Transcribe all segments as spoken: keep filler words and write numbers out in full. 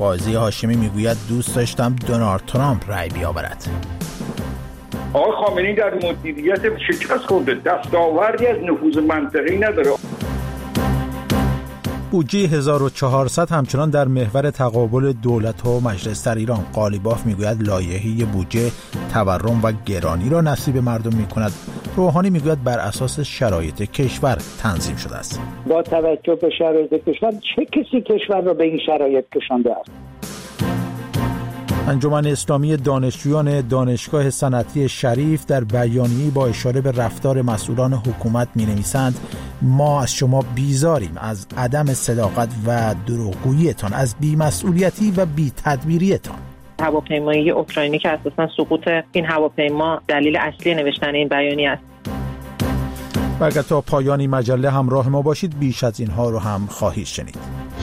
فائزه هاشمی میگوید دوست داشتم دونالد ترامپ رأی بیاورد. آقای خامنه‌ای در مدیریت شکست خورده، دستاوردی از نفوذ منطقی نداره. بودجه هزار و چهارصد همچنان در محور تقابل دولت و مجلس در ایران. قالیباف میگوید لایحه بودجه تورم و گرانی را نصیب مردم میکند. روحانی میگوید بر اساس شرایط کشور تنظیم شده است. با توجه به شرایط کشور چه کسی کشور را به این شرایط کشانده است؟ انجمن اسلامی دانشجویان دانشگاه صنعتی شریف در بیانیه‌ای با اشاره به رفتار مسئولان حکومت می‌نویسند ما از شما بیزاریم از عدم صداقت و دروغگویی‌تان، از بی‌مسئولیتی و بی‌تدبیری‌تان. هواپیمایی اوکراینی که اساساً سقوط این هواپیما دلیل اصلی نوشتن این بیانیه است. و اگر تا پایانی مجله همراه ما باشید بیش از اینها رو هم خواهید شنید.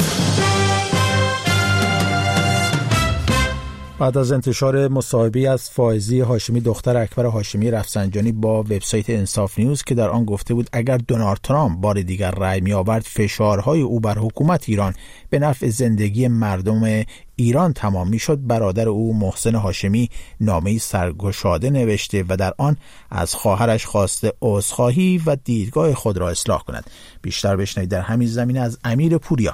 بعد از انتشار مصاحبه‌ای از فائزه هاشمی دختر اکبر هاشمی رفسنجانی با وبسایت انصاف نیوز که در آن گفته بود اگر دونالد ترامپ بار دیگر رأی می‌آورد فشارهای او بر حکومت ایران به نفع زندگی مردم ایران تمام می‌شد، برادر او محسن هاشمی نامه‌ای سرگشاده نوشته و در آن از خواهرش خواسته عذرخواهی و دیدگاه خود را اصلاح کند. بیشتر بشنوید در همین زمینه از امیر پوریا.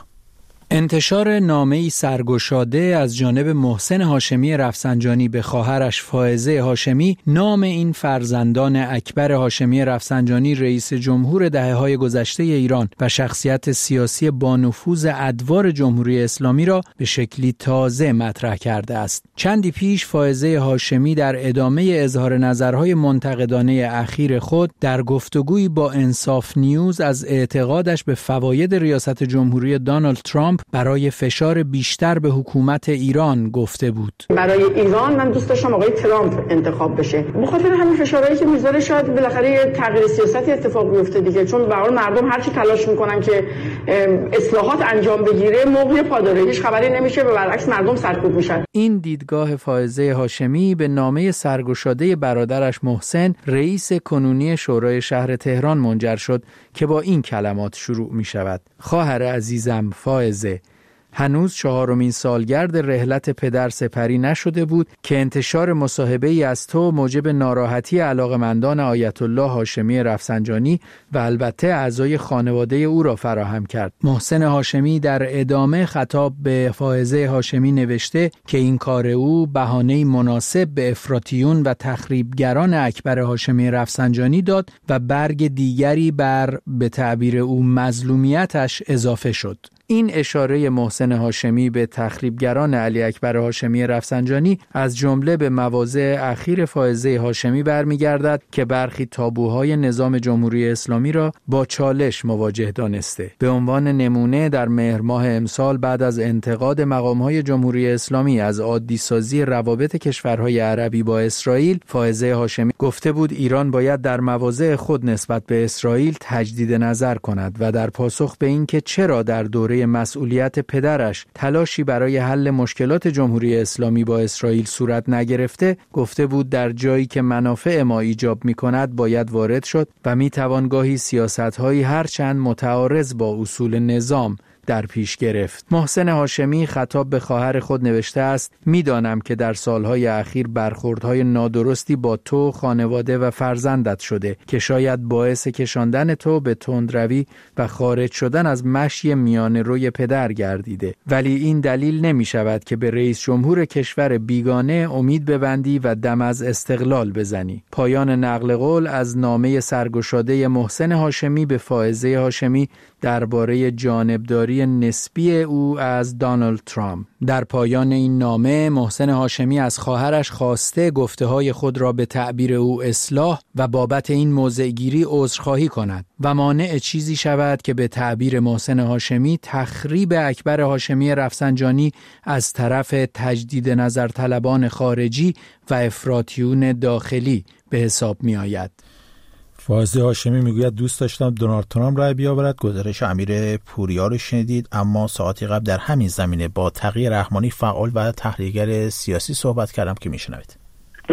انتشار نامه‌ای سرگشاده از جانب محسن هاشمی رفسنجانی به خواهرش فائزه هاشمی، نام این فرزندان اکبر هاشمی رفسنجانی رئیس جمهور دهه‌های گذشته ایران و شخصیت سیاسی با نفوذ ادوار جمهوری اسلامی را به شکلی تازه مطرح کرده است. چندی پیش فائزه هاشمی در ادامه اظهار نظرهای منتقدانه اخیر خود در گفتگویی با انصاف نیوز از اعتقادش به فواید ریاست جمهوری دونالد ترامپ برای فشار بیشتر به حکومت ایران گفته بود. برای ایران من دوست داشتم آقای ترامپ انتخاب بشه. بخاطر همین فشارهایی که میذاره شاید بالاخره یه تغییر سیاستی اتفاق بیفته دیگه، چون به هر حال مردم هر چی تلاش میکنن که اصلاحات انجام بگیره موقع پاداره هیچ خبری نمیشه و برعکس مردم سرکوب میشن. این دیدگاه فائزه هاشمی به نامه سرگشاده برادرش محسن رئیس کنونی شورای شهر تهران منجر شد که با این کلمات شروع میشود: خواهر عزیزم فائزه، هنوز چهارمین سالگرد رحلت پدر سپری نشده بود که انتشار مصاحبه‌ای از تو موجب ناراحتی علاقمندان آیت الله هاشمی رفسنجانی و البته اعضای خانواده او را فراهم کرد. محسن هاشمی در ادامه خطاب به فائزه هاشمی نوشته که این کار او بهانه‌ای مناسب به افراطیون و تخریبگران اکبر هاشمی رفسنجانی داد و برگ دیگری بر به تعبیر او مظلومیتش اضافه شد. این اشاره محسن هاشمی به تخریبگران علی اکبر هاشمی رفسنجانی از جمله به مواضع اخیر فائزه هاشمی برمیگردد که برخی تابوهای نظام جمهوری اسلامی را با چالش مواجه دانسته. به عنوان نمونه در مهر ماه امسال بعد از انتقاد مقامهای جمهوری اسلامی از عادی سازی روابط کشورهای عربی با اسرائیل، فائزه هاشمی گفته بود ایران باید در مواضع خود نسبت به اسرائیل تجدید نظر کند و در پاسخ به این که چرا در دوره مسئولیت پدرش تلاشی برای حل مشکلات جمهوری اسلامی با اسرائیل صورت نگرفته، گفته بود در جایی که منافع ما ایجاب می کند باید وارد شد و می توان گاهی سیاست‌هایی هرچند متعارض با اصول نظام در پیش گرفت. محسن هاشمی خطاب به خواهر خود نوشته است: میدانم که در سالهای اخیر برخوردهای نادرستی با تو، خانواده و فرزندت شده که شاید باعث کشاندن تو به تندروی و خارج شدن از مشی میان روی پدر گردیده، ولی این دلیل نمی شود که به رئیس جمهور کشور بیگانه امید ببندی و دم از استقلال بزنی. پایان نقل قول از نامه سرگشاده محسن هاشمی به فائزه هاشمی درباره جانبداری نسبی او از دونالد ترامپ. در پایان این نامه محسن هاشمی از خواهرش خواسته گفته‌های خود را به تعبیر او اصلاح و بابت این موضع‌گیری عذرخواهی کند و مانع چیزی شود که به تعبیر محسن هاشمی تخریب اکبر هاشمی رفسنجانی از طرف تجدید نظر طلبان خارجی و افراطیون داخلی به حساب می آید. فائزه هاشمی میگوید دوست داشتم دونالد ترامپ رأی بیاورد. گزارش امیر پوریا رو شنیدید. اما ساعتی قبل در همین زمینه با تقی رحمانی فعال و تحلیلگر سیاسی صحبت کردم که میشنوید. ببینید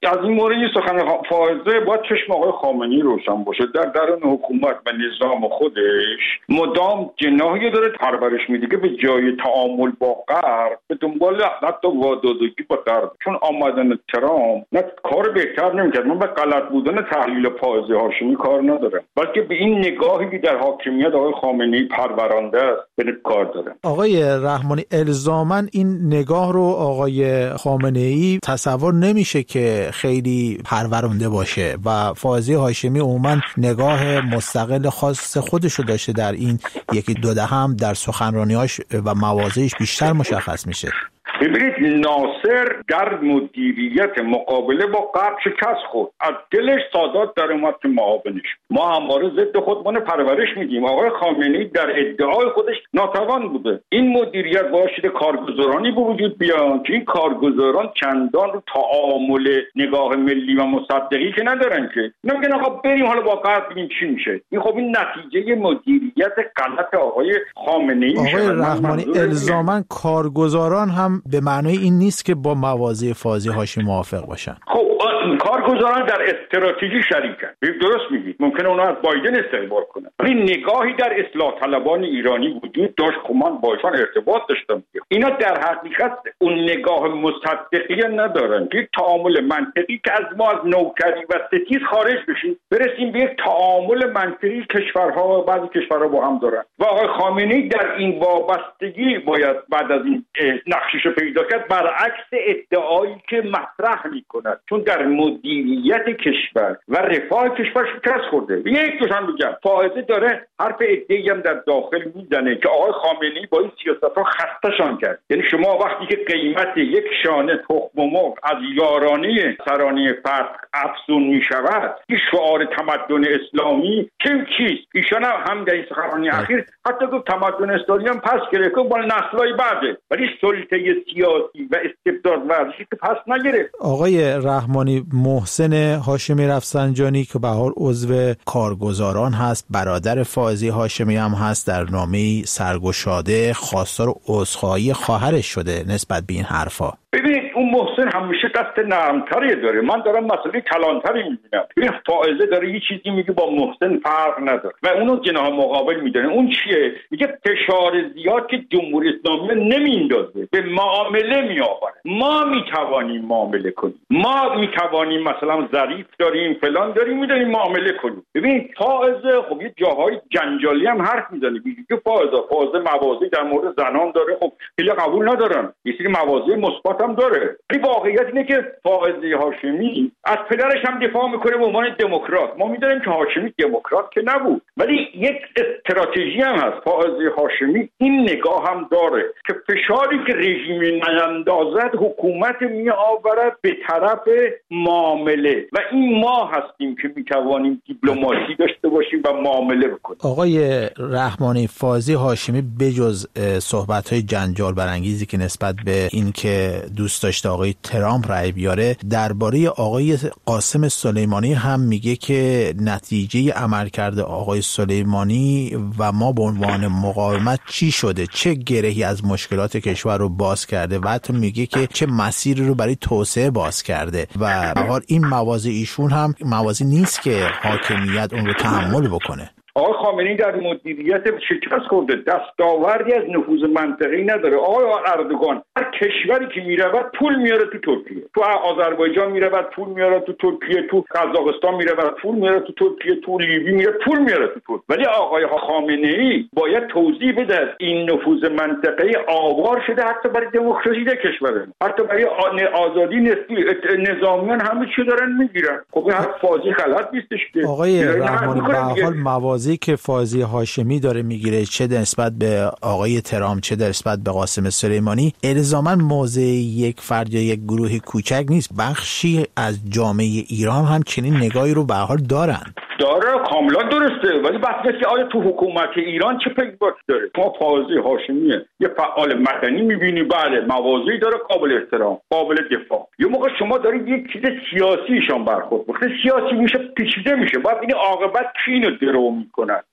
از این مورد سخن فائزه باید چشم آقای خامنه‌ای روشن باشه. در درون حکومت و نظام خودش مدام جناحی داره پرورش میده که به جای تعامل با غرب به دنبال حتی وادادگی با غرب، چون آمدن ترامپ نه کار بهتر نمیکرد. من به غلط بودن تحلیل فائزه هاشمی کار ندارم، بلکه به این نگاهی که در حاکمیت آقای خامنه‌ای پرورنده است به کار دارم. آقای رحمانی، الزاماً این نگاه رو آقای خامنه‌ای تصور نمیشه که خیلی پرورنده باشه و فائزه هاشمی عموماً نگاه مستقل خاص خودش رو داشته. در این یکی دو دهه هم در سخنرانی‌هاش و مواضعش بیشتر مشخص میشه. ببینید ناصر در مدیریت مقابله با غرب شکست خورد، از دلش سادات در اومد که معاونش. ما همواره ضد خودمان پرورش میدیم. آقای خامنه‌ای در ادعای خودش ناتوان بوده. این مدیریت باعث شده کارگزارانی به وجود بیان که این کارگزاران چندان رو تعامل نگاه ملی و مصدقی که ندارن، که نمیگن آقا بریم حالا با غرب ببینیم چی میشه. این خب این نتیجه مدیریت غلط آقای خامنه‌ای میشه. آقای رحمانی، الزاماً کارگزاران هم به معنای این نیست که با مواضع فائزه هاشمی موافق باشن. خب کارگزاران در استراتژی شریکن، درست میگید، ممکنه اونا از بایدن استقبال کنن، ولی نگاهی در اصلاح طلبان ایرانی وجود داشت که من باشون ارتباط داشتم. اینا در حقیقت اون نگاه مصدقی ندارن که تعامل منطقی که از ما از نوکری و ستیز خارج بشیم، برسیم به یک تعامل منطقی کشورها و بعضی کشورها با هم دارن. و آقای خامنه‌ای در این وابستگی باید بعد از این نقشش پیدا کرد، برعکس ادعایی که مطرح می‌کند، چون در مدیریت کشور و رفاه کشور شکست خورده. یک دوشان بگم، فائزه داره حرف ادعایی هم در داخل میزنه که آقای خامنه‌ای با این سیاست‌ها خسته‌شان کرد. یعنی شما وقتی که قیمت یک شانه تخم مرغ از یارانه سرانه فرد افزون می‌شود، این شعار تمدن اسلامی که چیست؟ ایشان هم در این سخنرانی اخیر حتی گفت تمدن اسلامی هم پس گرفت با نسل‌های بعده، ولی سلطه سیاسی و استبداد ورزشی که پس نگرفت. آقای رحمانی، محسن هاشمی رفسنجانی که به هر حال عضو کارگزاران هست، برادر فائزه هاشمی هم هست، در نامه‌ای سرگشاده خواستار عذرخواهی خواهرش شده نسبت به این حرفا. ببینید اون محسن همیشه دست نرمتری داره، من دارم مسئله کلانتری میبینم. ببین فائزه داره یه چیزی میگه با محسن فرق نداره و اونو جناح مقابل میدونه. اون چیه؟ میگه فشار زیاد که جمهوری اسلامی نمیندازه، به معامله میآوره. ما میتوانیم معامله کنیم، ما میتوانیم مثلا ظریف داریم فلان داریم میدونیم معامله کنیم. ببین فائزه خب یه جاهای جنجالی هم حرف میزنه، میگه که فائزه فائزه مواضعی در مورد زنان داره، خب خیلی قبول ندارن، یه سری مواضع مثبت هم داره. ولی واقعیت اینه که فائزه هاشمی از پدرش هم دفاع میکنه به عنوان دموکرات. ما میدونیم که هاشمی دموکرات که نبود، ولی یک استراتژی هم هست. فائزه هاشمی این نگاه هم داره که فشاری که رژیم نیندازد حکومت میآورد به طرف معامله و این ما هستیم که میتوانیم دیپلماسی داشته باشیم و معامله بکنیم. آقای رحمانی، فائزه هاشمی بجز صحبت‌های جنجال برانگیزی که نسبت به این که دوست داشته آقای ترامپ رأی بیاره، درباره آقای قاسم سلیمانی هم میگه که نتیجه عملکرد آقای سلیمانی و ما به عنوان مقاومت چی شده، چه گرهی از مشکلات کشور رو باز کرده و حتی میگه که چه مسیری رو برای توسعه باز کرده و به هر حال این مواضع ایشون هم مواضعی نیست که حاکمیت اون رو تحمل بکنه. آقای خامنه‌ای در مدیریت شکست خورده، دستاوردی از نفوذ منطقی نداره. آقای اردوغان هر کشوری که میرود پول میاره تو ترکیه، تو آذربایجان میرود پول میاره تو ترکیه، تو قزاقستان میرود پول میاره تو ترکیه، تو لیبی میره پول میاره تو ترکیه. ولی آقای خامنه‌ای باید توضیح بده این نفوذ منطقی آوار شده حتی برای دموکراسی در کشور، حتی برای آزادی نسبی نظامیان همه چی دارن میگیرن. خب این حرف فاضی غلط نیستش که آقای رحمانی به هر حال مواضعی که فائزه هاشمی داره میگیره، چه نسبت به آقای ترامپ چه نسبت به قاسم سلیمانی، الزاما موضع یک فرد یا یک گروه کوچک نیست. بخشی از جامعه ایران هم چنین نگاهی رو به هر حال دارن. داره، کاملا درسته، ولی بحثی که آیا تو حکومت ایران چه پیگاهی داره؟ ما فائزه هاشمیه یه فعال مدنی میبینی، بله مواضعی داره قابل احترام، قابل دفاع. یه موقع شما دارید یک چیز سیاسیشان برخورد، وقتی سیاسی میشه پیچیده میشه، باید این عاقبت کی اینو درو میکنه.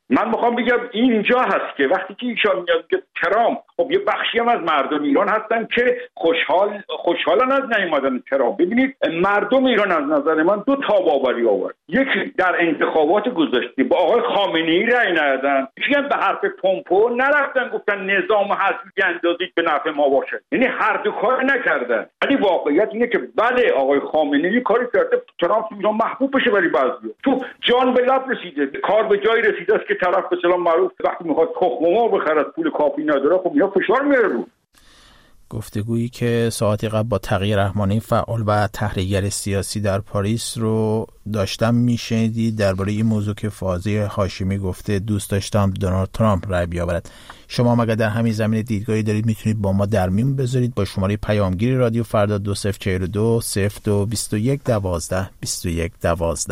من میخوام بگم اینجا هست که وقتی که ایشان میاد که ترامپ، خب یه بخشی هم از مردم ایران هستن که خوشحال خوشحالن از نیومدن ترامپ. ببینید مردم ایران از نظر من دو تا باوری آورد. یکی در انتخابات گذشته با آقای خامنه‌ای رأی ندادن، یکی هم به حرف پومپو نرفتن گفتن نظام حزبی اندازید به نفع ما باشه. یعنی هر دو کار نکردن. ولی واقعیت اینه که بله آقای خامنه‌ای کاری کرده ترامپ ایران محبوب بشه، ولی بعضی تو جان به لب رسیده، کار به جای رسیده است که طرف به اصطلاح معروف وقتی میخواد تخم مرغ بخره پول کافی نداره، خب یا فشار میاره رو. گفتگویی که ساعتی قبل با تقی رحمانی فعال و تحلیلگر سیاسی در پاریس رو داشتم میشنیدید درباره این موضوع که فائزه هاشمی گفته دوست داشتم دونالد ترامپ رای بیاورد. شما مگر در همین زمینه دیدگاهی دارید میتونید با ما در میون بذارید با شماره پیامگیر رادیو فردا دو صفر چهل و دو صفر دو بیست و یک دوازده بیست و یک دوازده.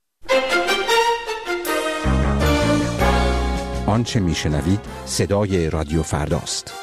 آنچه میشنوید صدای رادیو فرداست.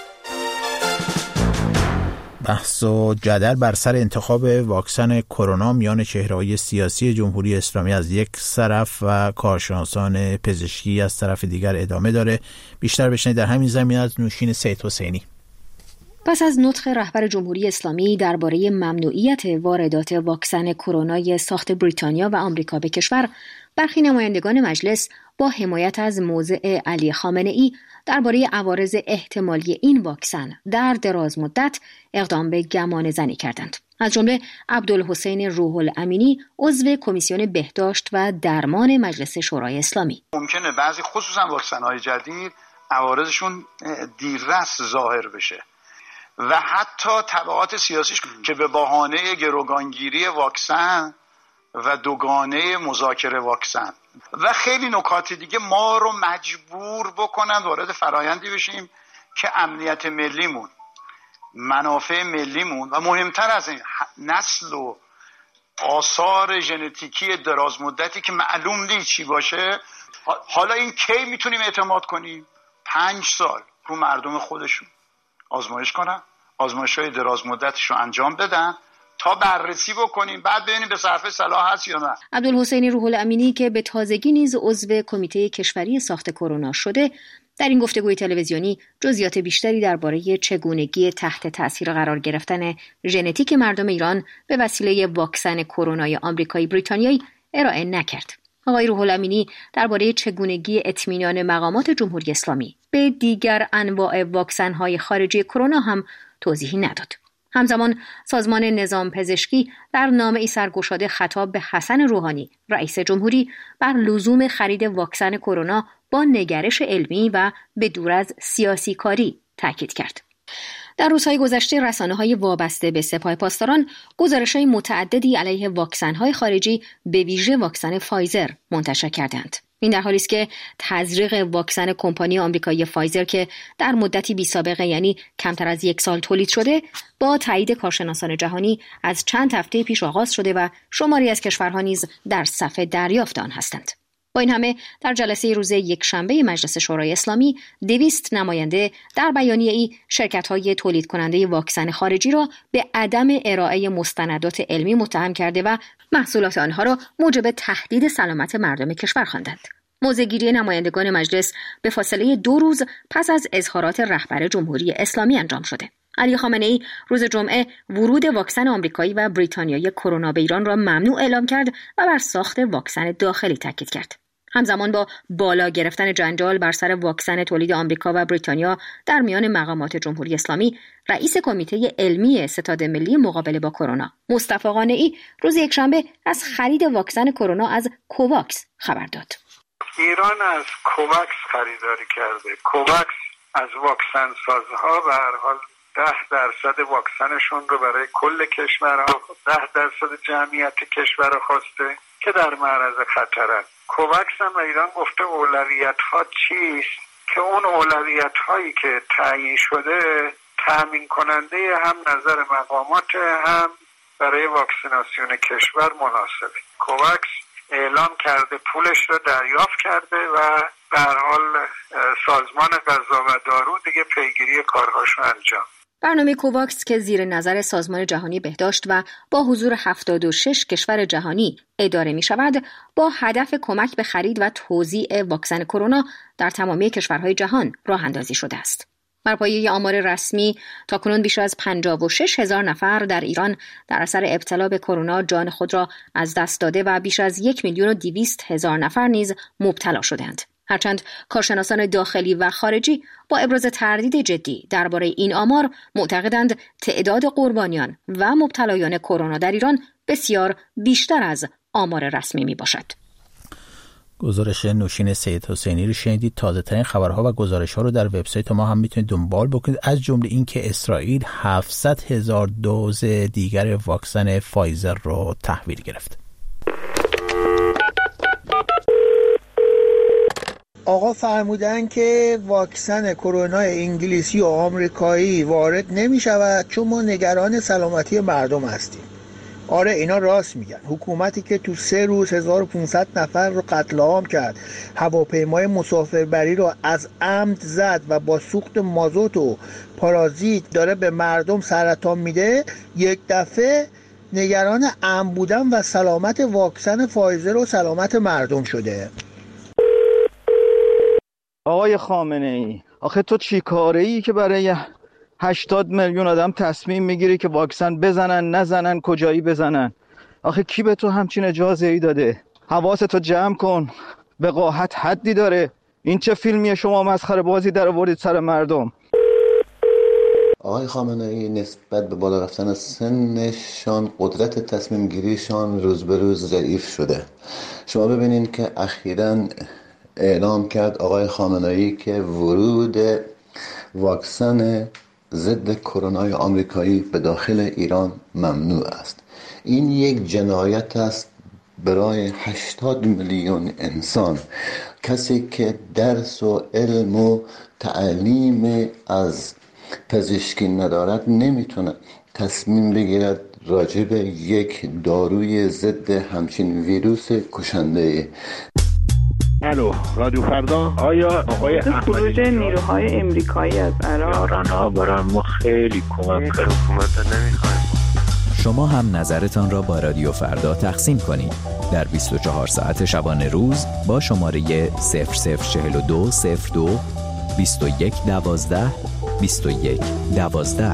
بحث و جدل بر سر انتخاب واکسن کرونا میان چهره‌های سیاسی جمهوری اسلامی از یک طرف و کارشناسان پزشکی از طرف دیگر ادامه داره. بیشتر بشنید در همین زمینه از نوشین سید حسینی. پس از نطق رهبر جمهوری اسلامی درباره ممنوعیت واردات واکسن کرونای ساخت بریتانیا و آمریکا به کشور، برخی نمایندگان مجلس با حمایت از موضع علی خامنه‌ای درباره عوارض احتمالی این واکسن در دراز مدت اقدام به گمان زنی کردند. از جمله عبدالحسین روح الامینی عضو کمیسیون بهداشت و درمان مجلس شورای اسلامی. ممکنه بعضی خصوصا واکسن‌های جدید عوارضشون دیررس ظاهر بشه و حتی تبعات سیاسیش که به بهانه گروگانگیری واکسن و دوگانه مذاکره واکسن و خیلی نکات دیگه ما رو مجبور بکنن وارد فرایندی بشیم که امنیت ملیمون، منافع ملیمون و مهمتر از این نسل و آثار ژنتیکی دراز مدتی که معلوم نیست چی باشه، حالا این کی میتونیم اعتماد کنیم؟ پنج سال رو مردم خودشون آزمایش کنن، آزمایش‌های دراز مدتش رو انجام بدن تا بررسی بکنیم، بعد ببینیم به صرفه صلاح هست یا نه. عبدالحسین روح الامینی که به تازگی نیز عضو کمیته کشوری ساخت کرونا شده، در این گفتگوی تلویزیونی جزئیات بیشتری درباره چگونگی تحت تأثیر قرار گرفتن ژنتیک مردم ایران به وسیله واکسن کرونای آمریکایی بریتانیایی ارائه نکرد. آقای روح الامینی درباره چگونگی اطمینان مقامات جمهوری اسلامی به دیگر انواع واکسن‌های خارجی کرونا هم توضیحی نداد. همزمان سازمان نظام پزشکی در نامه‌ای سرگشاده خطاب به حسن روحانی رئیس جمهوری بر لزوم خرید واکسن کرونا با نگرش علمی و به دور از سیاسی کاری تاکید کرد. در روزهای گذشته رسانه‌های وابسته به سپاه پاسداران گزارش‌های متعددی علیه واکسن‌های خارجی به ویژه واکسن فایزر منتشر کردند. این در حالی است که تزریق واکسن کمپانی آمریکایی فایزر که در مدتی بی سابقه یعنی کمتر از یک سال تولید شده با تایید کارشناسان جهانی از چند هفته پیش آغاز شده و شماری از کشورها نیز در صف دریافت آن هستند. با این همه در جلسه روز یکشنبه مجلس شورای اسلامی دویست نماینده در بیانیه‌ای شرکت‌های تولید کننده واکسن خارجی را به عدم ارائه مستندات علمی متهم کرده و محصولات آنها را موجب تهدید سلامت مردم کشور خواندند. موضع‌گیری نمایندگان مجلس به فاصله دو روز پس از اظهارات رهبر جمهوری اسلامی انجام شده. علی خامنه‌ای روز جمعه ورود واکسن آمریکایی و بریتانیایی کرونا به ایران را ممنوع اعلام کرد و بر ساخت واکسن داخلی تاکید کرد. همزمان با بالا گرفتن جنجال بر سر واکسن تولید آمریکا و بریتانیا در میان مقامات جمهوری اسلامی، رئیس کمیته علمی ستاد ملی مقابله با کرونا مصطفی قانعی روز یکشنبه از خرید واکسن کرونا از کوواکس خبر داد. ایران از کوواکس خریداری کرده. کوواکس از واکسن سازها به هر حال ده درصد واکسنشون رو برای کل کشورها، ده درصد جمعیت کشورها خواسته که در معرض خطرند. کوواکس هم ایران گفته اولویت ها چیست که اون اولویت هایی که تعیین شده تامین کننده هم نظر مقامات هم برای واکسیناسیون کشور مناسبه. کوواکس اعلام کرده پولش رو دریافت کرده و در حال سازمان غذا و دارو دیگه پیگیری کارهاشو انجام. برنامه کوواکس که زیر نظر سازمان جهانی بهداشت و با حضور هفتاد و شش کشور جهانی اداره می شود، با هدف کمک به خرید و توزیع واکسن کرونا در تمامی کشورهای جهان راه اندازی شده است. بر پایه آمار رسمی تاکنون بیش از پنجاه و شش هزار نفر در ایران در اثر ابتلا به کرونا جان خود را از دست داده و بیش از یک میلیون و دویست هزار نفر نیز مبتلا شدند. هرچند کارشناسان داخلی و خارجی با ابراز تردید جدی درباره این آمار معتقدند تعداد قربانیان و مبتلایان کرونا در ایران بسیار بیشتر از آمار رسمی می باشد. گزارش نوشین سید حسینی رو شنیدید. تازه ترین خبرها و گزارش ها رو در وبسایت ما هم میتونید دنبال بکنید، از جمله این که اسرائیل هفتصد هزار دوز دیگر واکسن فایزر رو تحویل گرفت. آقا فرمودن که واکسن کرونا انگلیسی و آمریکایی وارد نمی شود چون ما نگران سلامتی مردم هستیم. آره اینا راست میگن. حکومتی که تو سه روز هزار و پانصد نفر رو قتل عام کرد، هواپیمای مسافربری رو از عمد زد و با سوخت مازوت و پارازیت داره به مردم سرطان میده، یک دفعه نگران امن بودن و سلامت واکسن فایزر و سلامت مردم شده. آقای خامنه ای، آخه تو چی کاره ای که برای هشتاد میلیون آدم تصمیم میگیری که واکسن بزنن نزنن کجایی بزنن؟ آخه کی به تو همچین اجازه ای داده؟ حواستو جمع کن، وقاحت حدی داره. این چه فیلمیه شما مسخره بازی در آوردید سر مردم؟ آقای خامنه ای نسبت به بالا رفتن سنشان قدرت تصمیم گیریشان روز به روز ضعیف شده. شما ببینین که اخیراً اعلام کرد آقای خامنه ای که ورود واکسن ضد کرونا آمریکایی به داخل ایران ممنوع است. این یک جنایت است برای هشتاد میلیون انسان. کسی که درس و علم و تعلیم از پزشکی ندارد نمیتونه تصمیم بگیرد راجع به یک داروی ضد همچین ویروس کشنده. الو رادیو فردا. آیا آقای خروج نیروهای امریکایی از عراق ها برای ما خیلی کمک کرد. حکومت نمیخوایم. شما هم نظرتان را با رادیو فردا تقسیم کنید در بیست و چهار ساعت شبانه روز با شماره صفر صفر چهل و دو صفر دو بیست و یک دوازده بیست و یک دوازده.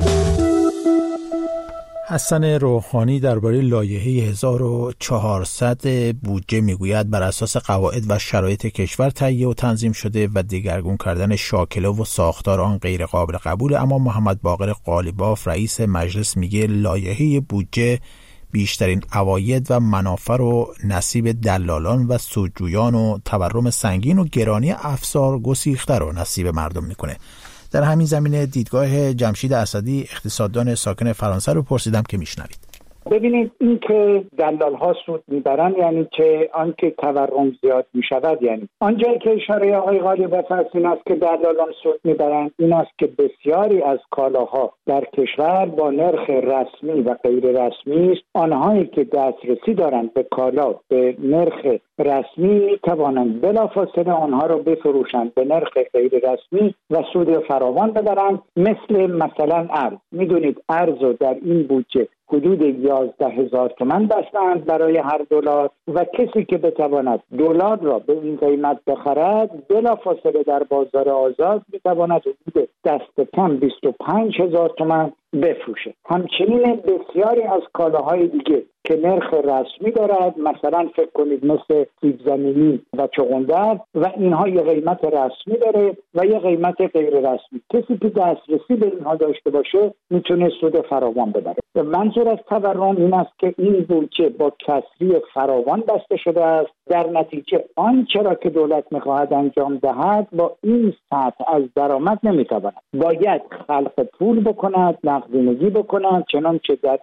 حسن روحانی درباره لایحه هزار و چهارصد بودجه میگوید بر اساس قواعد و شرایط کشور تهیه و تنظیم شده و دگرگون کردن شاکله و ساختار آن غیر قابل قبوله. اما محمد باقر قالیباف رئیس مجلس میگه لایحه بودجه بیشترین عواید و منافع رو نصیب دلالان و سودجویان و تورم سنگین و گرانی افسار گسیخته رو نصیب مردم میکنه. در همین زمینه دیدگاه جمشید اسدی اقتصاددان ساکن فرانسه رو پرسیدم که میشنوید. ببینید این که دلال ها سود میبرن یعنی که آنکه تورم زیاد میشود، یعنی آنجایی که اشاره آقای قالیباف هست این است که دلالان سود میبرن این است که بسیاری از کالاها در کشور با نرخ رسمی و غیر رسمی است. آنهایی که دسترسی دارند به کالا به نرخ رسمی میتوانند بلافاصله آنها را بفروشند به نرخ غیر رسمی و سود فراوان ببرند. مثل مثلا ارز، میدونید ارز رو در این بودجه حدود یازده هزار تومان بستند برای هر دلار و کسی که بتواند دلار را به این قیمت بخرد بلافاصله در بازار آزاد میتواند حدود دست کم بیست و پنج هزار تومان بفروشه. همچنین بسیاری از کالاهای دیگه که نرخ رسمی دارد، مثلا فکر کنید مثل سیب زمینی و چغندر و اینها یه قیمت رسمی داره و یه قیمت غیر رسمی. کسی که دسترسی به اینها داشته باشه میتونه سود فراوان ببره. منظور از تورم این است که این بودجه با کسری فراوان بسته شده است. در نتیجه آنچه را که دولت میخواهد انجام دهد با این سطح از درآمد نمیتواند. باید خلق پول بکند، نقدینگی بکند، چنانچه در این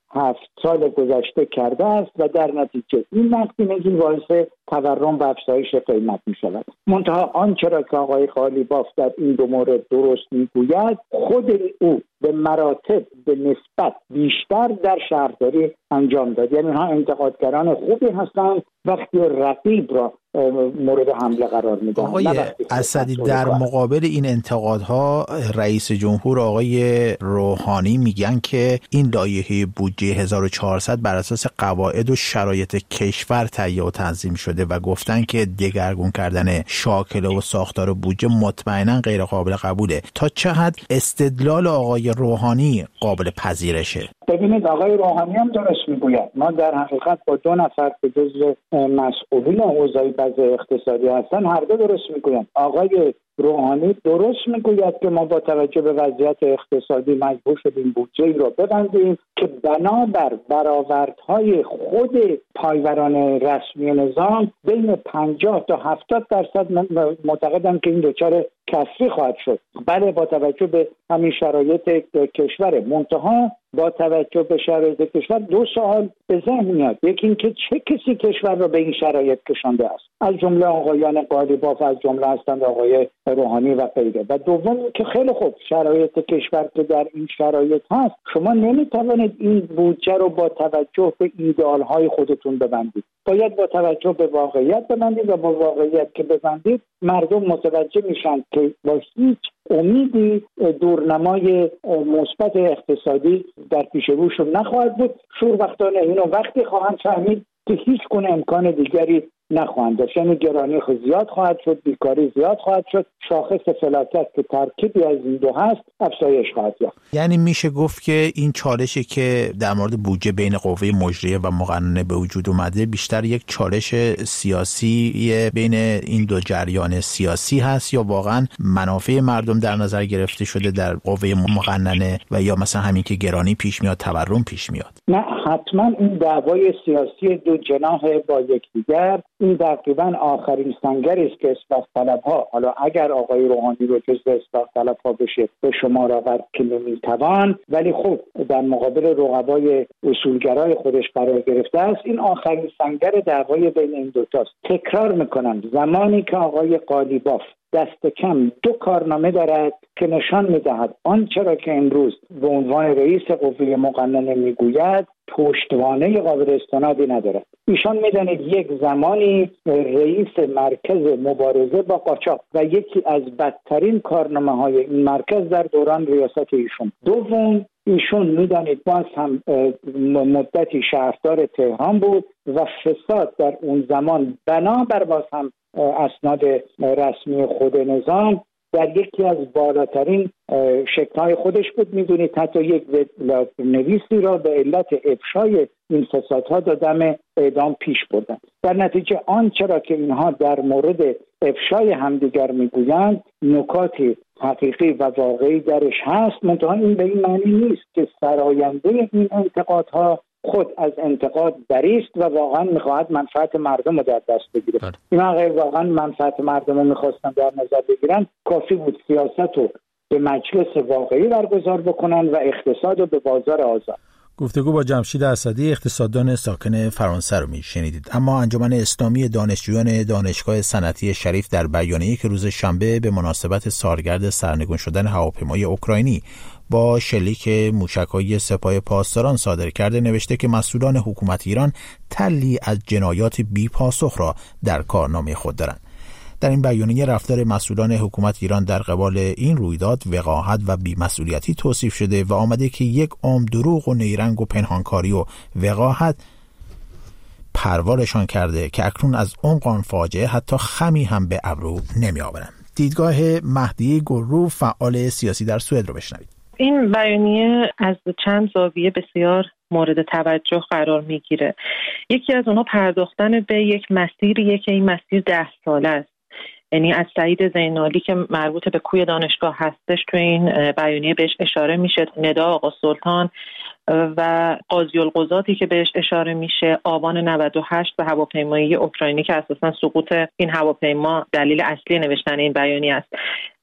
هفت سال گذشته کرده است و در نتیجه این نقدینگی باعث تورم و افزایش قیمت می شود. منتها آنچه را که آقای قالیباف در این دو مورد درست می گوید، خود او به مراتب به نسبت بیشتر در شهرداری انجام داد. یعنی ها انتقادگران خوبی هستند وقتی رقیب را مورد حمله قرار میدن. آقای اسدی، در مقابل این انتقادها رئیس جمهور آقای روحانی میگن که این لایحه بودجه هزار و چهارصد بر اساس قواعد و شرایط کشور تهیه و تنظیم شده و گفتن که دگرگون کردن شاکله و ساختار بودجه مطمئنا غیر قابل قبوله. تا چه حد استدلال آقای روحانی قابل پذیرشه؟ ببینید آقای روحانی هم درست میگوید. ما در حقیقت با دو نفر که جزو مسئولین حوزه وضع اقتصادی هستن هر دو درست میگویند. آقای روحانی درست میگوید که ما با توجه به وضعیت اقتصادی مجبور شدیم بودجه ای را ببندیم که بنابر برآوردهای خود پایوران رسمی نظام بین پنجاه تا هفتاد درصد معتقدم که این دچار کسری خواهد شد. بله، با توجه به همین شرایط کشور. منتها با توجه به شرایط کشور دو سوال به ذهن میاد. یکی این که چه کسی کشور را به این شرایط کشانده است، از جمله آقایان قالیباف، از جمله هستند آقای روحانی و غیره. و دوم که خیلی خوب شرایط کشور که در این شرایط هست، شما نمیتوانید این بودجه رو با توجه به ایدئال‌های خودتون ببندید. باید با توجه به واقعیت ببندید و با واقعیت که ببندید مردم متوجه میشن که با هیچ امیدی دورنمای مثبت اقتصادی در پیش روشون نخواهد بود. شوربختانه اینو وقتی خواهند فهمید که هیچ گونه امکان دیگری نخواهند داشت. یعنی گرانی زیاد خواهد شد، بیکاری زیاد خواهد شد، شاخص فلاکت که ترکیبی از این دو هست افزایش خواهد یافت. یعنی میشه گفت که این چالشی که در مورد بودجه بین قوه مجریه و مقننه به وجود اومده بیشتر یک چالش سیاسی بین این دو جریان سیاسی هست، یا واقعا منافع مردم در نظر گرفته شده در قوه مقننه و یا مثلا همین که گرانی پیش میاد، تورم پیش میاد؟ نه، حتما این دعوای سیاسی دو جناح با یکدیگر این تقریبا آخرین سنگری است که اصلاح طلب‌ها، حالا اگر آقای روحانی رو جزو اصلاح طلب‌ها بشه به شمار آورد که نمیتوان، ولی خب در مقابل رقبای اصولگرای خودش قرار گرفته است، این آخرین سنگر دعوای بین این دوتاست. تکرار میکنم، زمانی که آقای قالیباف دست کم دو کارنامه دارد که نشان میدهد آنچه را که امروز به عنوان رئیس قوه مقننه میگوید پشتوانه قابل استنادی ندارد. ایشان میدانید یک زمانی رئیس مرکز مبارزه با قاچاق و یکی از بدترین کارنامه های این مرکز در دوران ریاست ایشون. دوم، ایشون میدانید باز هم مدتی شهردار تهران بود و فساد در اون زمان بنابر باز هم اسناد رسمی خود نظام در یکی از بالاترین شکل‌های خودش بود. میدونید حتی یک نویسی را به علت افشای این فسادها دادم اعدام پیش بردن. در نتیجه آنچه را که اینها در مورد افشای همدیگر میگویند نکات حقیقی و واقعی درش هست، منتها این به این معنی نیست که سراینده این انتقادها خود از انتقاد بریست و واقعا میخواهد منفعت مردم رو در دست بگیره. این اگر واقعا منفعت مردم رو میخواستن در نظر بگیرن کافی بود سیاست رو به مجلس واقعی برگزار بکنن و اقتصاد رو به بازار آزاد. گفتگو با جمشید اسدی، اقتصاددان ساکن فرانسه رو میشنیدید. اما انجمن اسلامی دانشجویان دانشگاه صنعتی شریف در بیانیه‌ای که روز شنبه به مناسبت سالگرد سرنگون شدن هواپیمای اوکراینی با شلیک موشک‌های سپاه پاسداران صادر کرده نوشته که مسئولان حکومت ایران تلی از جنایات بی‌پاسخ را در کارنامه خود دارند. در این بیانیه رفتار مسئولان حکومت ایران در قبال این رویداد وقاحت و بی‌مسئولیتی توصیف شده و آمده که یک عام دروغ و نیرنگ و پنهانکاری و وقاحت پروارشان کرده که اکنون از عمق آن فاجعه حتی خمی هم به ابرو نمی آورند. دیدگاه مهدی گلرو، فعال سیاسی در سوئد رو بشنوید. این بیانیه از چند زاویه بسیار مورد توجه قرار میگیره. یکی از اونها پرداختن به یک مسیریه که این مسیر ده ساله است. یعنی از سعید زینالی که مربوط به کوی دانشگاه هستش تو این بیانیه بهش اشاره میشه، ندا آقا سلطان و قاضی القضاتی که بهش اشاره میشه، آبان نود و هشت و هواپیمایی اوکراینی که اساسا سقوط این هواپیما دلیل اصلی نوشتن این بیانیه است.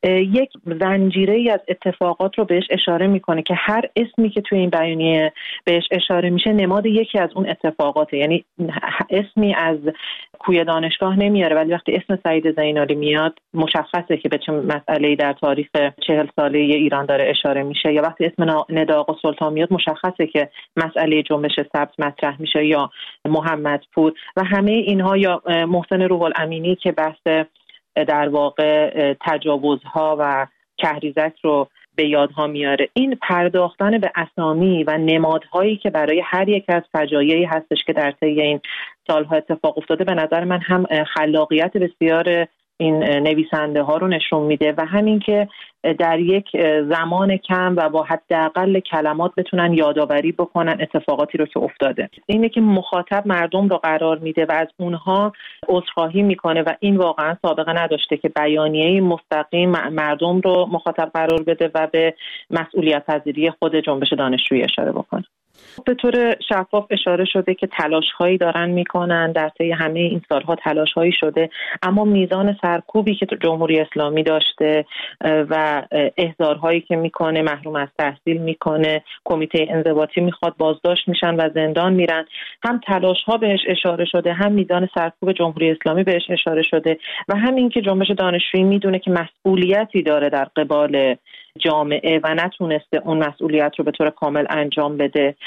یک زنجیره‌ای از اتفاقات رو بهش اشاره میکنه که هر اسمی که توی این بیانیه بهش اشاره میشه نماد یکی از اون اتفاقاته. یعنی اسمی از کوی دانشگاه نمیاره، ولی وقتی اسم سعید زینالی میاد مشخصه که به چه مسئله‌ای در تاریخ چهل ساله ایران داره اشاره میشه، یا وقتی اسم ندا آقا سلطان میاد مشخصه که مسئله جنبش سبز مطرح میشه، یا محمدپور و همه اینها، یا محسن روح الامینی که بحث در واقع تجاوزها و کهریزک رو به یادها میاره. این پرداختن به اسامی و نمادهایی که برای هر یک از فجایعی هستش که در طی این سالها اتفاق افتاده، به نظر من هم خلاقیت بسیار این نویسنده ها رو نشون میده و همین که در یک زمان کم و با حداقل کلمات بتونن یادآوری بکنن اتفاقاتی رو که افتاده. اینه که مخاطب مردم رو قرار میده و از اونها عذرخواهی میکنه و این واقعا سابقه نداشته که بیانیه مستقیم مردم رو مخاطب قرار بده و به مسئولیت پذیری خود جنبش دانشجویی اشاره بکنه. به طور شفاف اشاره شده که تلاش‌هایی دارن میکنن، در طی همه این سالها تلاش‌هایی شده، اما میزان سرکوبی که جمهوری اسلامی داشته و احضارهایی که میکنه، محروم از تحصیل میکنه، کمیته انضباطی میخواد بازداشت میشن و زندان میرن، هم تلاش‌ها بهش اشاره شده، هم میزان سرکوب جمهوری اسلامی بهش اشاره شده و همین که جنبش دانشجویی میدونه که مسئولیتی داره در قبال جامعه و نتونسته اون مسئولیت رو به طور کامل انجام بده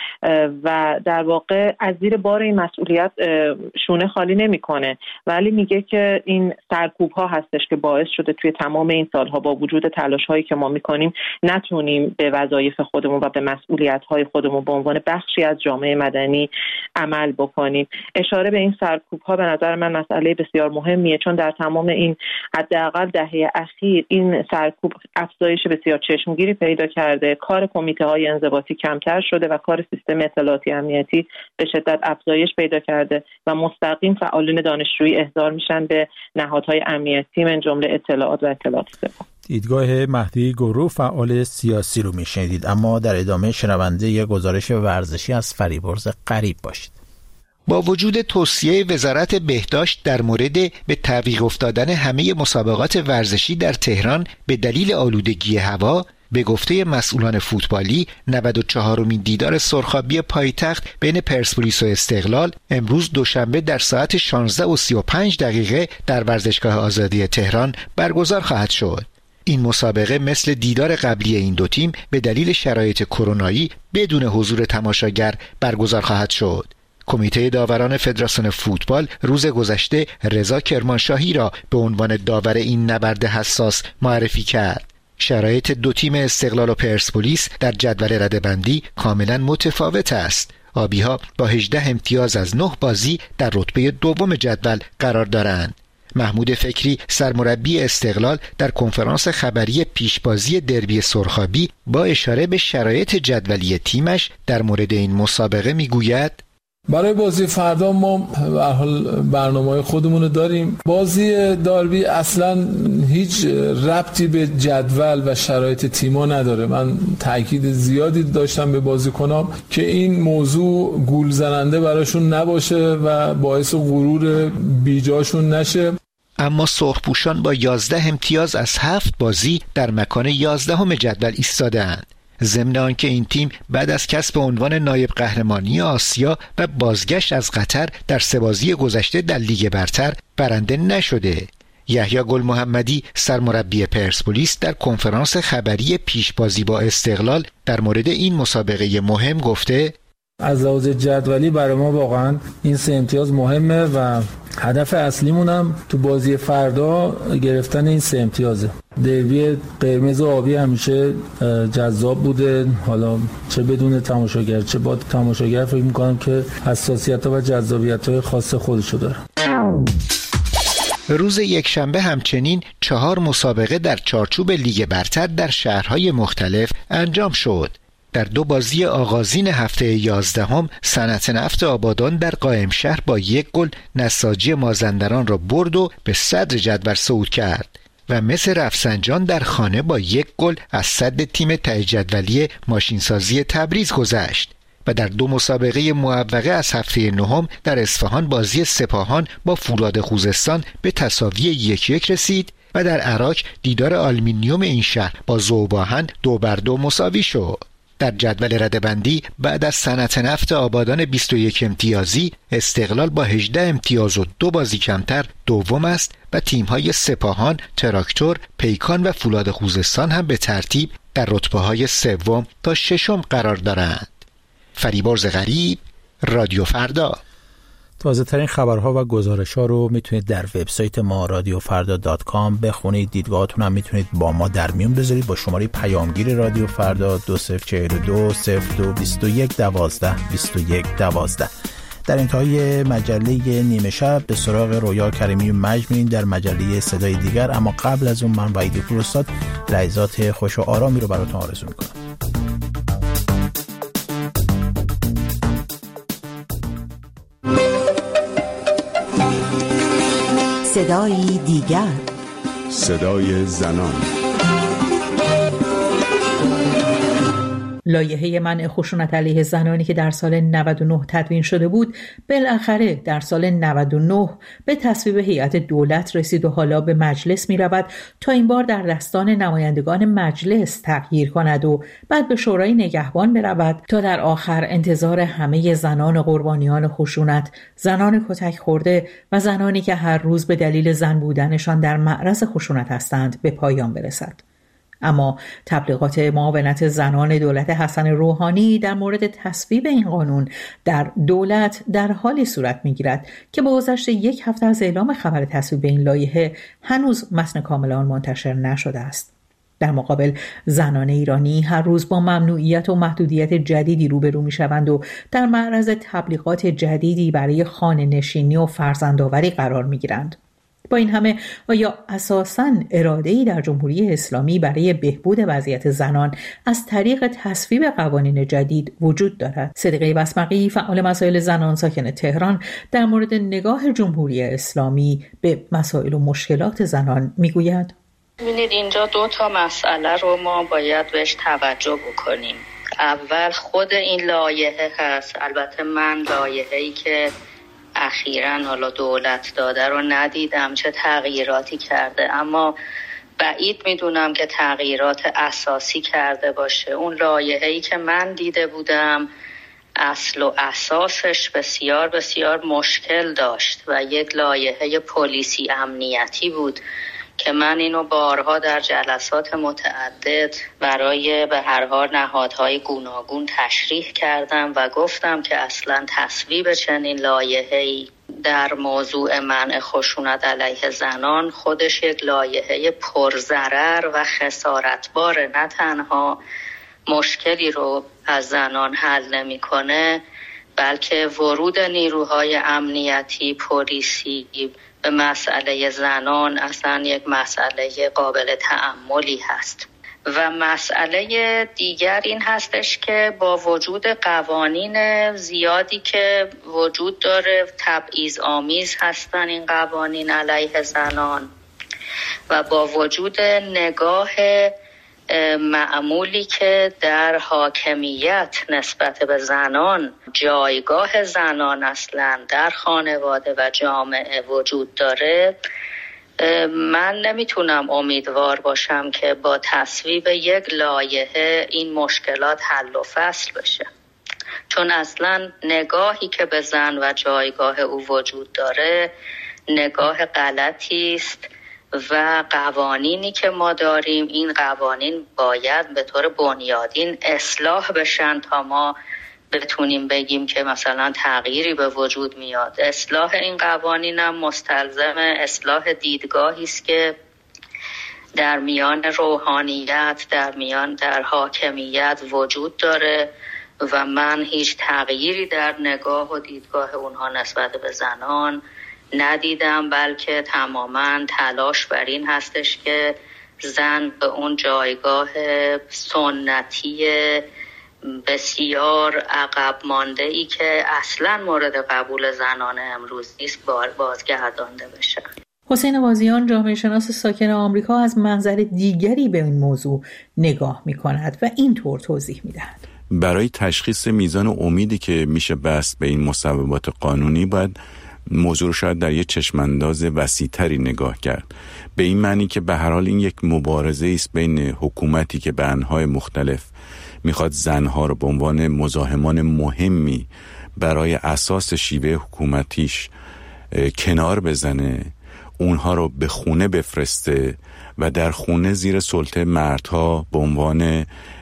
و در واقع از زیر بار این مسئولیت شونه خالی نمیکنه، ولی میگه که این سرکوب ها هستش که باعث شده توی تمام این سالها با وجود تلاش هایی که ما میکنیم نتونیم به وظایف خودمون و به مسئولیت های خودمون به عنوان بخشی از جامعه مدنی عمل بکنیم. اشاره به این سرکوب ها به نظر من مسئله بسیار مهمیه، چون در تمام این حداقل دهه اخیر این سرکوب افزایش بسیار چشمگیری پیدا کرده، کار کمیته های انضباطی کمتر شده و کار سیستم اطلاعاتی امنیتی به شدت افزایش پیدا کرده و مستقیم فعالین دانشجویی احضار میشن به نهادهای امنیتی من جمله اطلاعات و اطلاعات سپاه. دیدگاه مهدی گرو فعال سیاسی رو میشنیدید، اما در ادامه شنونده یک گزارش ورزشی از فریبرز قریب باشید. با وجود توصیه وزارت بهداشت در مورد به تعویق افتادن همه مسابقات ورزشی در تهران به دلیل آلودگی هوا، به گفته مسئولان فوتبالی نود و چهارمین دیدار سرخابی پایتخت بین پرسپولیس و استقلال امروز دوشنبه در ساعت شانزده و سی و پنج دقیقه در ورزشگاه آزادی تهران برگزار خواهد شد. این مسابقه مثل دیدار قبلی این دو تیم به دلیل شرایط کرونایی بدون حضور تماشاگر برگزار خواهد شد. کمیته داوران فدراسیون فوتبال روز گذشته رضا کرمانشاهی را به عنوان داور این نبرد حساس معرفی کرد. شرایط دو تیم استقلال و پرسپولیس در جدول رده‌بندی کاملا متفاوت است. آبی‌ها با هجده امتیاز از نه بازی در رتبه دوم جدول قرار دارند. محمود فکری سرمربی استقلال در کنفرانس خبری پیشبازی دربی سرخابی با اشاره به شرایط جدولی تیمش در مورد این مسابقه میگوید: برای بازی فردا ما به هر حال برنامه‌های خودمون رو داریم. بازی داربی اصلا هیچ ربطی به جدول و شرایط تیم‌ها نداره. من تاکید زیادی داشتم به بازیکنام که این موضوع گول زننده براشون نباشه و باعث غرور بیجاشون نشه. اما سرخپوشان با یازده امتیاز از هفت بازی در مکان یازدهم جدول ایستاده‌اند. ضمن آنکه این تیم بعد از کسب عنوان نایب قهرمانی آسیا و بازگشت از قطر در سه بازی گذشته در لیگ برتر برنده نشده. یحیی گل محمدی سرمربی پرسپولیس در کنفرانس خبری پیشبازی با استقلال در مورد این مسابقه مهم گفته: از لحاظ جدولی برای ما واقعا این سه امتیاز مهمه و هدف اصلیمون هم تو بازی فردا گرفتن این سه امتیازه. دربی قرمز و آبی همیشه جذاب بوده، حالا چه بدون تماشاگر چه با تماشاگر فکر میکنم که حساسیت‌ها و جذابیت‌های خاص خودشو داره. روز یکشنبه همچنین چهار مسابقه در چارچوب لیگ برتر در شهرهای مختلف انجام شد. در دو بازی آغازین هفته یازدهم صنعت نفت آبادان در قائم شهر با یک گل نساجی مازندران را برد و به صدر جدول صعود کرد و مس رفسنجان در خانه با یک گل از صدر تیم ته جدولی ماشینسازی تبریز گذشت. و در دو مسابقه موفقه از هفته نهم در اصفهان بازی سپاهان با فولاد خوزستان به تساوی یک یک رسید و در عراق دیدار آلومینیوم این شهر با ذوب‌آهن دو بر دو مساوی شد. در جدول رده‌بندی بعد از صنعت نفت آبادان بیست و یک امتیازی، استقلال با هجده امتیاز و دو بازی کمتر دوم است و تیم‌های سپاهان، تراکتور، پیکان و فولاد خوزستان هم به ترتیب در رتبه‌های سوم تا ششم قرار دارند. فریبرز غریب، رادیو فردا. تازه ترین خبرها و گزارش ها رو میتونید در وبسایت ما رادیو فردا دات کام بخونید. دیدگاهاتون هم میتونید با ما در میون بذارید با شماره پیامگیر رادیو فردا دو صفر چهل و دو صفر دو بیست و یک دوازده بیست و یک دوازده. در انتهای مجله نیمه شب به سراغ رویا کریمی مجمعین در مجله صدای دیگر، اما قبل از اون من وحید پوراستاد لحظات خوش و آرامی رو براتون آرزو میکنم. صدای دیگر، صدای زنان. لایحه منع خشونت علیه زنانی که در سال نود و نه تدوین شده بود بالاخره در سال نود و نه به تصویب هیئت دولت رسید و حالا به مجلس می رود تا این بار در دستان نمایندگان مجلس تغییر کند و بعد به شورای نگهبان برود تا در آخر انتظار همه زنان قربانیان خشونت، زنان کتک خورده و زنانی که هر روز به دلیل زن بودنشان در معرض خشونت هستند به پایان برسد. اما تبلیغات معاونت زنان دولت حسن روحانی در مورد تصویب این قانون در دولت در حالی صورت می‌گیرد که با گذشت یک هفته از اعلام خبر تصویب این لایحه هنوز متن کامل آن منتشر نشده است. در مقابل زنان ایرانی هر روز با ممنوعیت و محدودیت جدیدی روبرو می‌شوند و در معرض تبلیغات جدیدی برای خانه نشینی و فرزندآوری قرار می‌گیرند. با این همه آیا اساساً اراده‌ای در جمهوری اسلامی برای بهبود وضعیت زنان از طریق تصویب قوانین جدید وجود دارد؟ صدیقه بسمقی، فعال مسائل زنان ساکن تهران، در مورد نگاه جمهوری اسلامی به مسائل و مشکلات زنان میگوید: ببینید اینجا دو تا مسئله رو ما باید بهش توجه بکنیم. اول خود این لایحه هست. البته من لایحه‌ای که اخیراً حالا دولت داده رو ندیدم چه تغییراتی کرده، اما بعید میدونم که تغییرات اساسی کرده باشه. اون لایحه‌ای که من دیده بودم اصل و اساسش بسیار بسیار مشکل داشت و یک لایحه پلیسی امنیتی بود که من اینو بارها در جلسات متعدد برای به هر حال نهادهای گوناگون تشریح کردم و گفتم که اصلا تصویب چنین لایحه‌ای در موضوع منع خشونت علیه زنان خودش یک لایحه پرضرر و خسارتباره. نه تنها مشکلی رو از زنان حل نمی‌کنه، بلکه ورود نیروهای امنیتی، پلیسی به مسئله زنان اصلا یک مسئله قابل تأملی هست. و مسئله دیگر این هستش که با وجود قوانین زیادی که وجود داره، تبعیض آمیز هستن این قوانین علیه زنان، و با وجود نگاه معمولی که در حاکمیت نسبت به زنان، جایگاه زنان اصلا در خانواده و جامعه وجود داره، من نمیتونم امیدوار باشم که با تصویب یک لایحه این مشکلات حل و فصل بشه، چون اصلا نگاهی که به زن و جایگاه او وجود داره نگاه غلطی است و قوانینی که ما داریم، این قوانین باید به طور بنیادین اصلاح بشن تا ما بتونیم بگیم که مثلا تغییری به وجود میاد. اصلاح این قوانین هم مستلزم اصلاح دیدگاهی است که در میان روحانیت، در میان در حاکمیت وجود داره و من هیچ تغییری در نگاه و دیدگاه اونها نسبت به زنان ندیدم، بلکه تماما تلاش بر این هستش که زن به اون جایگاه سنتی بسیار عقب مانده ای که اصلا مورد قبول زنان امروز نیست بازگردانده بشه. حسین بازیان، جامعه شناس ساکن آمریکا، از منظر دیگری به این موضوع نگاه می کند و اینطور توضیح می دهد: برای تشخیص میزان امیدی که میشه بست به این مصوبات قانونی باید موضوع رو شاید در یه چشمانداز وسیع‌تری نگاه کرد، به این معنی که به هر حال این یک مبارزه است بین حکومتی که به انواع مختلف میخواد زنها رو به عنوان مزاحمان مهمی برای اساس شیوه حکومتیش کنار بزنه، اونها رو به خونه بفرسته و در خونه زیر سلطه مردها به عنوان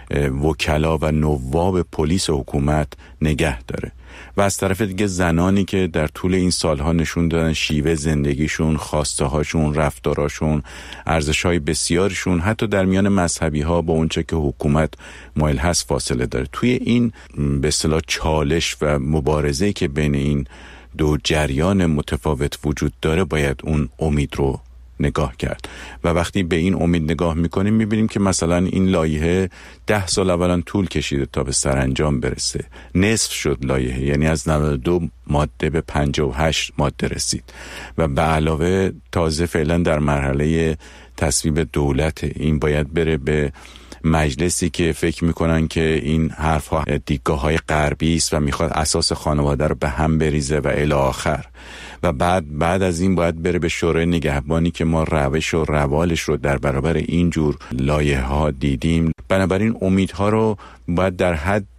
وکلا و نواب پلیس حکومت نگه داره، و از طرف دیگه زنانی که در طول این سالها نشون دادن شیوه زندگیشون، خواسته هاشون، رفتاراشون، ارزش‌های بسیارشون حتی در میان مذهبی ها با اونچه که حکومت مایل هست فاصله داره. توی این به اصطلاح چالش و مبارزه‌ای که بین این دو جریان متفاوت وجود داره باید اون امید رو نگاه کرد و وقتی به این امید نگاه میکنیم میبینیم که مثلا این لایحه ده سال اولا طول کشیده تا به سرانجام برسه، نصف شد لایحه، یعنی از نود و دو ماده به پنجاه و هشت ماده رسید و به علاوه تازه فعلا در مرحله تصویب دولت، این باید بره به مجلسی که فکر میکنن که این حرفها دیدگاه های غربی است و میخواد اساس خانواده رو به هم بریزه و الی آخر، و بعد بعد از این باید بره به شورای نگهبانی که ما روش و روالش رو در برابر اینجور لایحه ها دیدیم. بنابراین امیدها رو باید در حد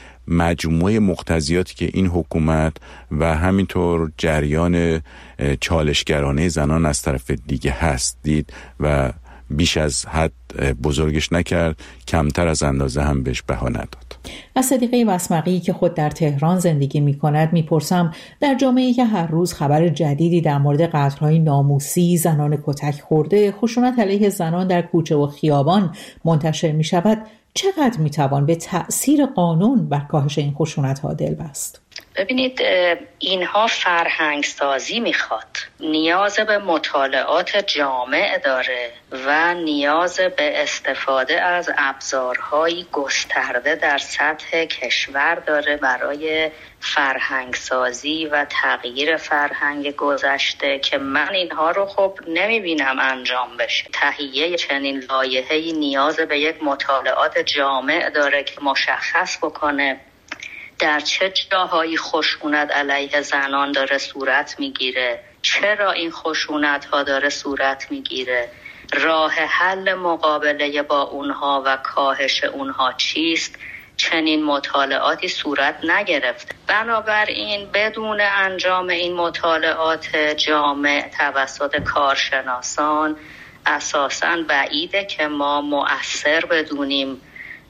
مجموعه مقتضیاتی که این حکومت و همینطور جریان چالشگرانه زنان از طرف دیگه هست دید و بیش از حد بزرگش نکرد، کمتر از اندازه هم بهش بها نداد. از صدیقه وسمقی که خود در تهران زندگی می کند می پرسم در جامعه‌ای که هر روز خبر جدیدی در مورد قتل‌های ناموسی، زنان کتک خورده، خشونت علیه زنان در کوچه و خیابان منتشر می شود، چقدر می توان به تأثیر قانون بر کاهش این خشونت‌ها دل بست؟ ببینید، اینها فرهنگ سازی میخواد، نیاز به مطالعات جامع داره و نیاز به استفاده از ابزارهای گسترده در سطح کشور داره برای فرهنگ سازی و تغییر فرهنگ گذشته که من اینها رو خب نمیبینم انجام بشه. تهیه چنین لایحه‌ای نیاز به یک مطالعات جامع داره که مشخص بکنه در چه جاهایی خشونت علیه زنان داره صورت میگیره، چرا این خشونت ها داره صورت میگیره، راه حل مقابله با اونها و کاهش اونها چیست. چنین مطالعاتی صورت نگرفته. بنابراین بدون انجام این مطالعات جامع توسط کارشناسان اساساً بعیده که ما مؤثر بدونیم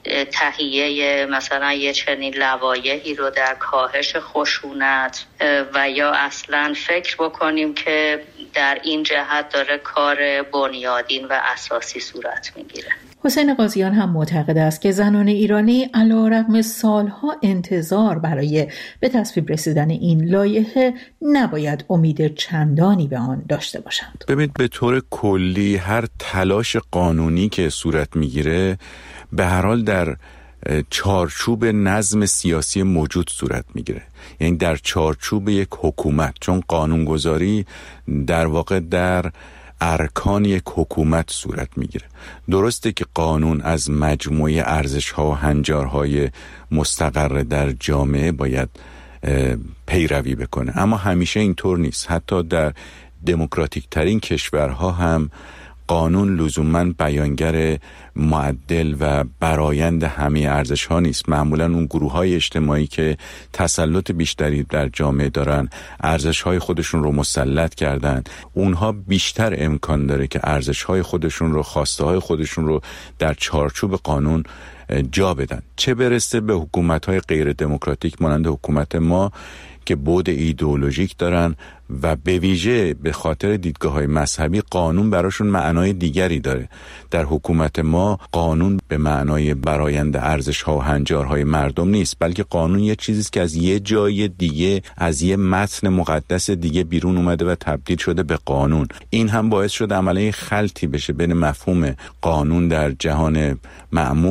تهیه مثلا یه چنین لوایحی رو در کاهش خشونت و یا اصلا فکر بکنیم که در این جهت داره کار بنیادین و اساسی صورت میگیره. حسین قاضیان هم معتقد است که زنان ایرانی علیرغم سالها انتظار برای به تصویب رسیدن این لایحه نباید امید چندانی به آن داشته باشند. ببینید، به طور کلی هر تلاش قانونی که صورت میگیره به هر حال در چارچوب نظم سیاسی موجود صورت میگیره، یعنی در چارچوب یک حکومت، چون قانونگذاری در واقع در ارکان یک حکومت صورت میگیره. درسته که قانون از مجموعه ارزش‌ها و هنجارهای مستقر در جامعه باید پیروی بکنه، اما همیشه اینطور نیست. حتی در دموکراتیک ترین کشورها هم قانون لزوماً بیانگر معدل و برآیند همه ارزش ها نیست. معمولاً اون گروه های اجتماعی که تسلط بیشتری در جامعه دارن، ارزش های خودشون رو مسلط کردن، اونها بیشتر امکان داره که ارزش های خودشون رو، خواسته های خودشون رو در چارچوب قانون جا بدن. چه برسه به حکومت های غیر دموکراتیک مانند حکومت ما که بعد ایدئولوژیک دارن و به ویژه به خاطر دیدگاه‌های مذهبی قانون براشون معنای دیگری داره. در حکومت ما قانون به معنای برآیند ارزش‌ها و هنجارهای مردم نیست، بلکه قانون یه چیزی است که از یه جای دیگه، از یه متن مقدس دیگه بیرون اومده و تبدیل شده به قانون. این هم باعث شده عملیه خلطی بشه بین مفهوم قانون در جهان معمول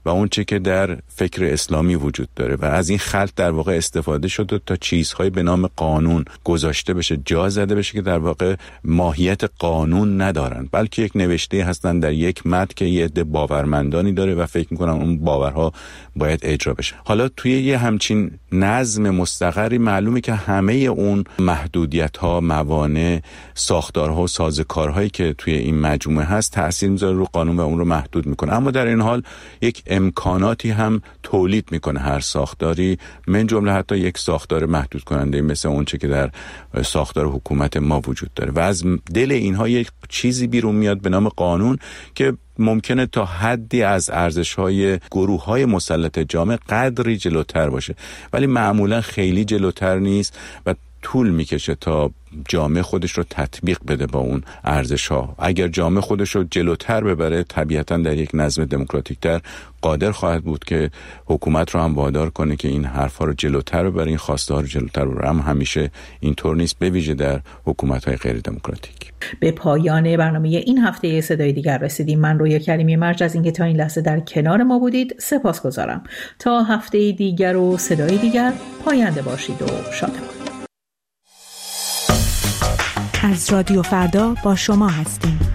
و اون چه که در فکر اسلامی وجود داره و از این خلط در واقع استفاده شده تا چیزهای به نام قانون گذاشته بشه، جا زده بشه که در واقع ماهیت قانون ندارن، بلکه یک نوشته هستن در یک متن که یه عده باورمندانی داره و فکر میکنن اون باورها باید اجرا بشه. حالا توی یه همچین نظم مستقری معلومه که همه اون محدودیت‌ها، موانع، ساختارها و سازوکارهایی که توی این مجموعه هست تأثیر میذاره رو قانون و اون رو محدود میکنه. اما در این حال یک امکاناتی هم تولید میکنه هر ساختاری، من جمله حتی یک ساختار محدود کننده مثل اون چه که در ساختار حکومت ما وجود داره و از دل اینها یک چیزی بیرون میاد به نام قانون که ممکنه تا حدی از ارزش‌های گروه‌های مسلط جامعه قدری جلوتر باشه، ولی معمولا خیلی جلوتر نیست و طول میکشه تا جامعه خودش رو تطبیق بده با اون ارزش‌ها. اگر جامعه خودش رو جلوتر ببره، طبیعتاً در یک نظم دموکراتیک‌تر قادر خواهد بود که حکومت رو هم وادار کنه که این حرفا رو جلوتر ببره، این خواسته رو جلوتر ببره. هم همیشه اینطور نیست، به ویژه در حکومت‌های غیر دموکراتیک. به پایان برنامه این هفته صدای دیگر رسیدیم. من رویا کریمی مرج از اینکه تا این لحظه در کنار ما بودید سپاسگزارم. تا هفته دیگر و صدای دیگر، پاینده باشید و شادمان. از رادیو فردا با شما هستیم.